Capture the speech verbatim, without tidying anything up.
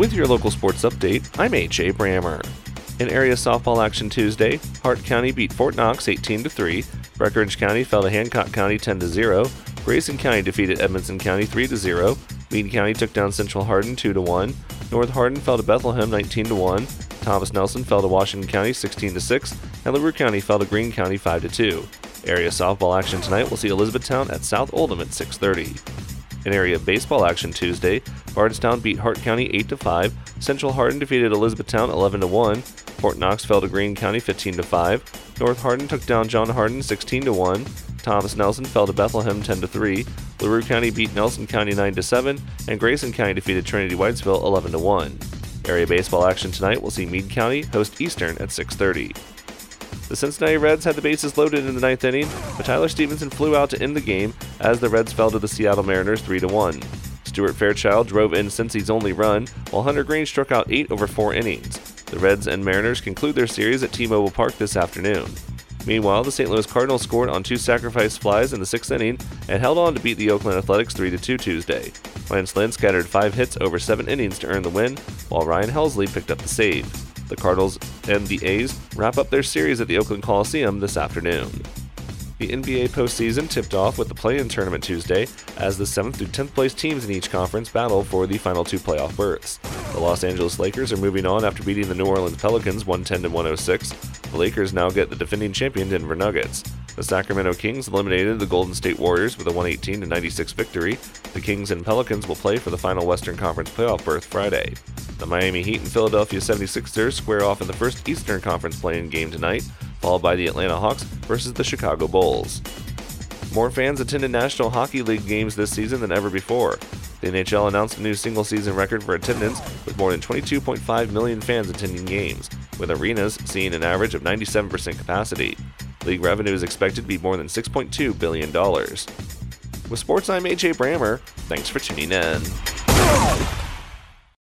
With your local sports update, I'm H A. Brammer. In area softball action Tuesday, Hart County beat Fort Knox eighteen to three, Breckinridge County fell to Hancock County ten to zero, Grayson County defeated Edmonson County three to zero, Meade County took down Central Hardin two to one, North Hardin fell to Bethlehem nineteen to one, Thomas Nelson fell to Washington County sixteen to six, and LaRue County fell to Greene County five to two. Area softball action tonight will see Elizabethtown at South Oldham at six thirty. In area baseball action Tuesday, Bardstown beat Hart County eight to five, Central Hardin defeated Elizabethtown eleven to one, Fort Knox fell to Greene County fifteen to five, North Hardin took down John Hardin sixteen to one, Thomas Nelson fell to Bethlehem ten to three, LaRue County beat Nelson County nine to seven, and Grayson County defeated Trinity Whitesville eleven to one. Area baseball action tonight will see Meade County host Eastern at six thirty. The Cincinnati Reds had the bases loaded in the ninth inning, but Tyler Stevenson flew out to end the game as the Reds fell to the Seattle Mariners three to one. Stuart Fairchild drove in Cincy's only run, while Hunter Green struck out eight over four innings. The Reds and Mariners conclude their series at T-Mobile Park this afternoon. Meanwhile, the Saint Louis Cardinals scored on two sacrifice flies in the sixth inning and held on to beat the Oakland Athletics three to two Tuesday. Lance Lynn scattered five hits over seven innings to earn the win, while Ryan Helsley picked up the save. The Cardinals and the A's wrap up their series at the Oakland Coliseum this afternoon. The N B A postseason tipped off with the play-in tournament Tuesday as the seventh through tenth place teams in each conference battle for the final two playoff berths. The Los Angeles Lakers are moving on after beating the New Orleans Pelicans one ten to one oh six. The Lakers now get the defending champion Denver Nuggets. The Sacramento Kings eliminated the Golden State Warriors with a one eighteen to ninety-six victory. The Kings and Pelicans will play for the final Western Conference playoff berth Friday. The Miami Heat and Philadelphia seventy-sixers square off in the first Eastern Conference play-in game tonight, followed by the Atlanta Hawks versus the Chicago Bulls. More fans attended National Hockey League games this season than ever before. The N H L announced a new single-season record for attendance with more than twenty-two point five million fans attending games, with arenas seeing an average of ninety-seven percent capacity. League revenue is expected to be more than six point two billion dollars. With sports, I'm H A. Brammer. Thanks for tuning in.